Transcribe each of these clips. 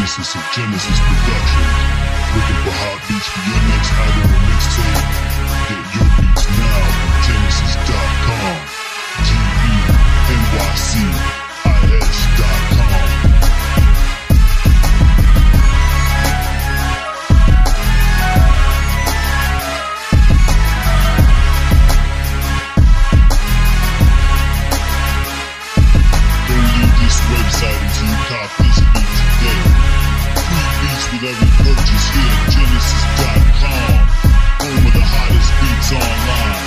Genesis of Genesis Productions. Looking for hot beats for your next album or mixtape? Get your beats now from Genesis.com. GENYCIS.com. Website until you cop this beat today. Free beats with every purchase here at Genesis.com. Home of the hottest beats online.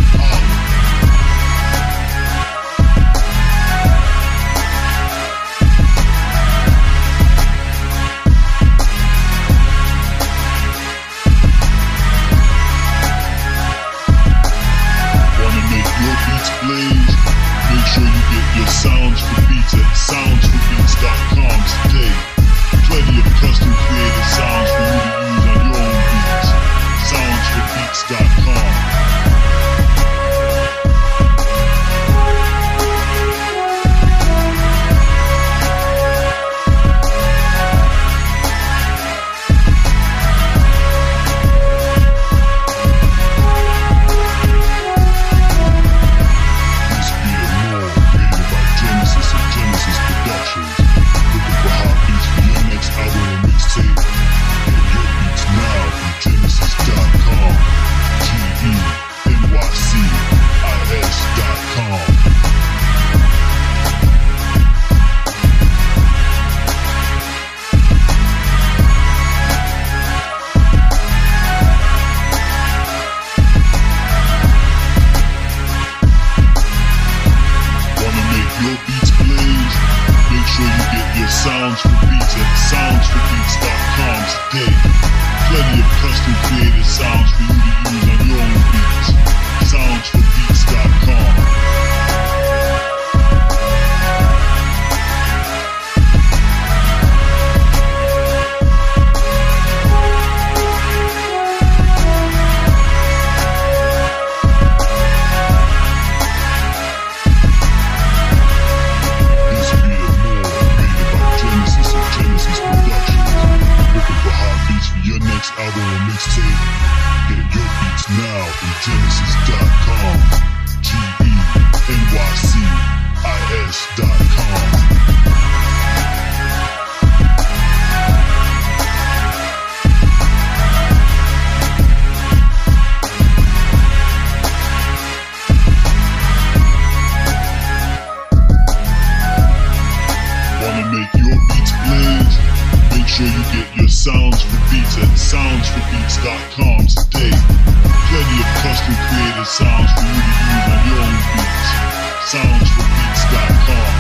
Wanna make your beats blaze? Make sure you get your sounds for beats at soundsforbeats.com today. Plenty of custom created sounds for you to use on your own beats. Soundsforbeats.com. Your beats blaze. Make sure you get your sounds for beats at soundsforbeats.com today. Plenty of custom created sounds for you to use on your own beats. Soundsforbeats.com. Album or mixtape, get your beats now from Genesis.com. GENYCIS.com. Wanna make your beats blaze? Make sure you get your sounds for beats at soundsforbeats.com today. Plenty of custom created sounds for you to use on your own beats. Soundsforbeats.com.